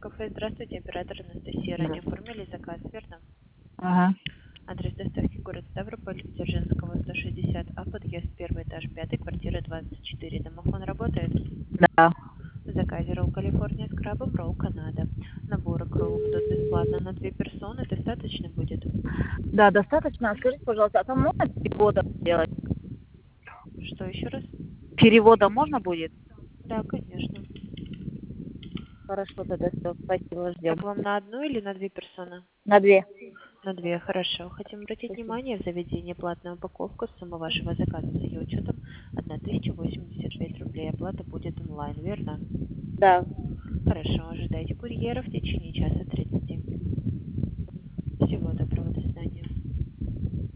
Кафе, здравствуйте, оператор Анастасия. Ранее оформили заказ, верно? Ага, Адрес доставки город Ставрополь, Дзержинского, 160А, подъезд, первый этаж, 5, квартира 24. Домофон работает? да. В заказе ролл Калифорния с крабом, ролл Канада. Набор икру будут бесплатно на 2 персоны, достаточно будет? Да, достаточно. Скажите, пожалуйста, а там можно перевода сделать? Что еще раз? Перевода можно будет? Да, конечно. Хорошо, тогда все. Спасибо, ждем. Так вам на одну или на 2 персоны? На 2. На 2, хорошо. Хотим обратить Спасибо. внимание, в заведении платная упаковка, сумма вашего заказа с ее учетом 1085 рублей. Оплата будет онлайн, верно? Да. Хорошо, ожидайте курьера в течение часа 30. Всего доброго.